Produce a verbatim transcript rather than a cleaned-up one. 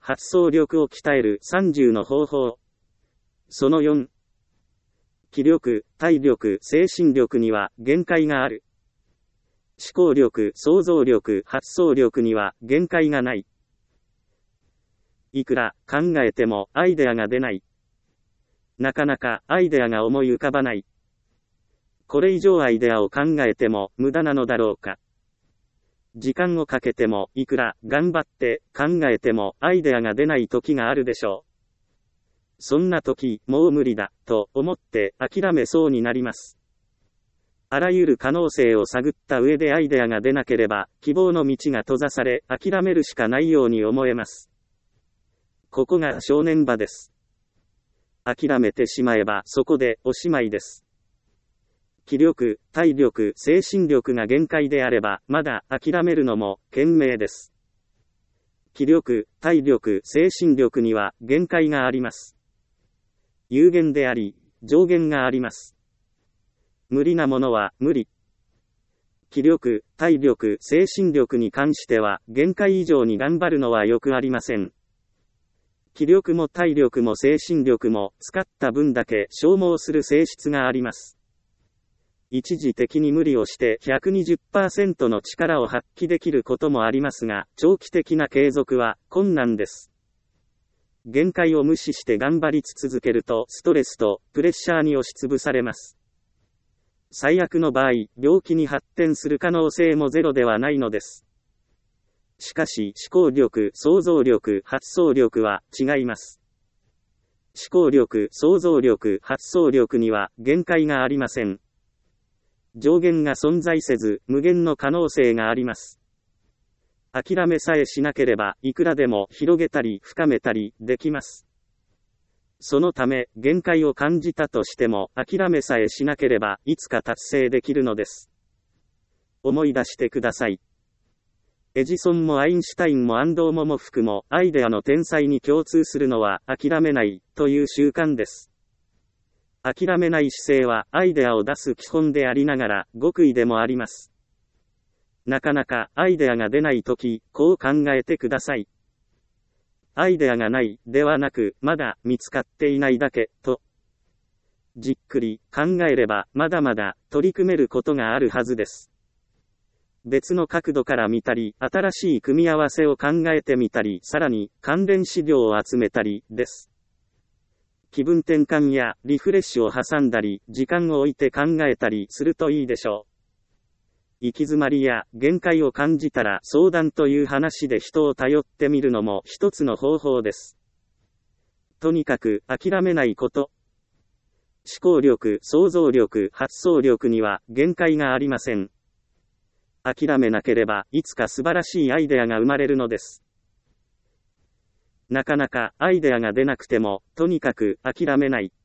発想力を鍛えるさんじゅうの方法。そのよん。気力、体力、精神力には限界がある。思考力、想像力、発想力には限界がない。いくら考えてもアイデアが出ない。なかなかアイデアが思い浮かばない。これ以上アイデアを考えても無駄なのだろうか。時間をかけてもいくら頑張って考えてもアイデアが出ない時があるでしょう。そんな時、もう無理だと思って諦めそうになります。あらゆる可能性を探った上でアイデアが出なければ希望の道が閉ざされ諦めるしかないように思えます。ここが正念場です。諦めてしまえばそこでおしまいです。気力、体力、精神力が限界であればまだ諦めるのも賢明です。気力、体力、精神力には限界があります。有限であり、上限があります。無理なものは無理。気力、体力、精神力に関しては限界以上に頑張るのはよくありません。気力も体力も精神力も使った分だけ消耗する性質があります。一時的に無理をして ひゃくにじゅっパーセント の力を発揮できることもありますが、長期的な継続は困難です。限界を無視して頑張り続けるとストレスとプレッシャーに押しつぶされます。最悪の場合、病気に発展する可能性もゼロではないのです。しかし思考力、想像力、発想力は違います。思考力、想像力、発想力には限界がありません。上限が存在せず、無限の可能性があります。諦めさえしなければ、いくらでも広げたり深めたりできます。そのため、限界を感じたとしても、諦めさえしなければ、いつか達成できるのです。思い出してください。エジソンもアインシュタインも安藤桃福も、アイデアの天才に共通するのは、諦めないという習慣です。諦めない姿勢はアイデアを出す基本でありながら極意でもあります。なかなかアイデアが出ないとき、こう考えてください。アイデアがないではなく、まだ見つかっていないだけと。じっくり考えればまだまだ取り組めることがあるはずです。別の角度から見たり、新しい組み合わせを考えてみたり、さらに関連資料を集めたりです。気分転換やリフレッシュを挟んだり、時間を置いて考えたりするといいでしょう。行き詰まりや限界を感じたら相談という話で人を頼ってみるのも一つの方法です。とにかく諦めないこと。思考力、想像力、発想力には限界がありません。諦めなければいつか素晴らしいアイデアが生まれるのです。なかなかアイデアが出なくても、とにかく諦めない。